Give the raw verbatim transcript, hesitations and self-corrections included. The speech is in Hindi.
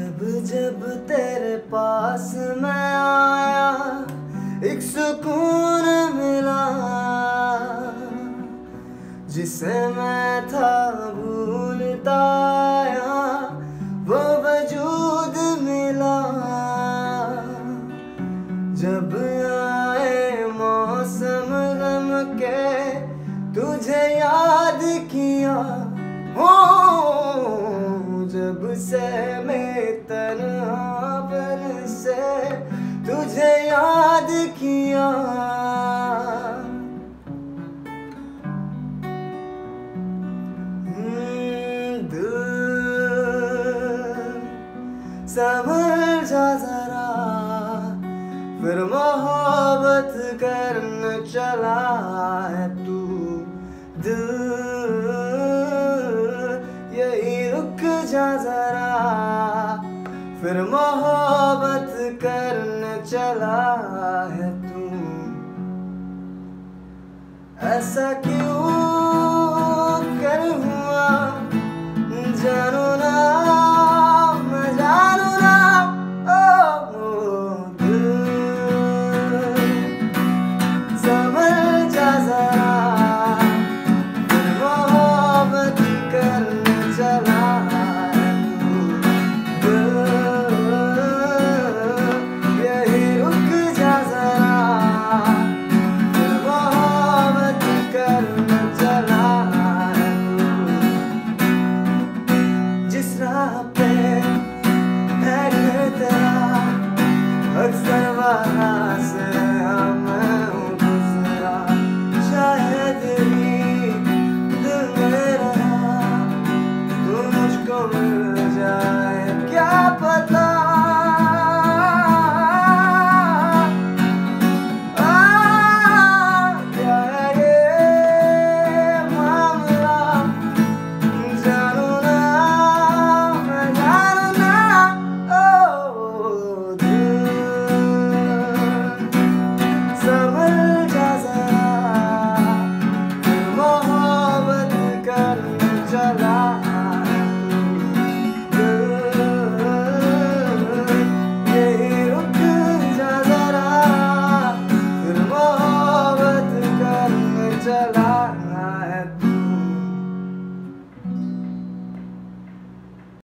जब जब तेरे पास मैं आया एक सुकून मिला, जिसे मैं था भूलता आया वो वजूद मिला। जब आए मौसम गम के तुझे याद किया, हो जब से मैं तन्हापन से तुझे याद किया। दिल संभल जा जरा, फिर मोहब्बत करने चला है तू। दिल यही रुक जा जरा, फिर मोहब्बत करने चला है तू। ऐसा क्यों